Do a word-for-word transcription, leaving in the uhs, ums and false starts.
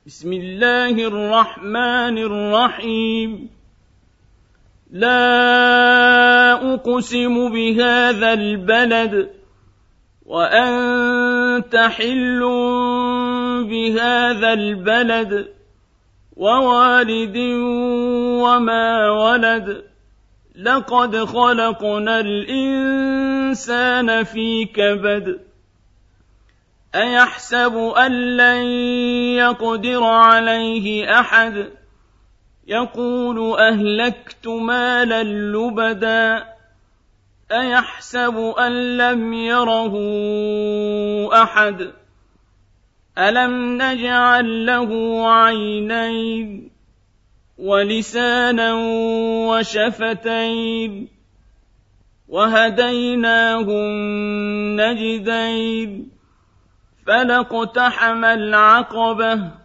بسم الله الرحمن الرحيم لا أقسم بهذا البلد وأنت حل بهذا البلد ووالد وما ولد لقد خلقنا الإنسان في كبد أيحسب أن لن يقدر عليه أحد يقول أهلكت مالا لبدا أيحسب أن لم يره أحد ألم نجعل له عينين ولسانا وشفتين وهديناه النجدين فلا اقتحم العقبة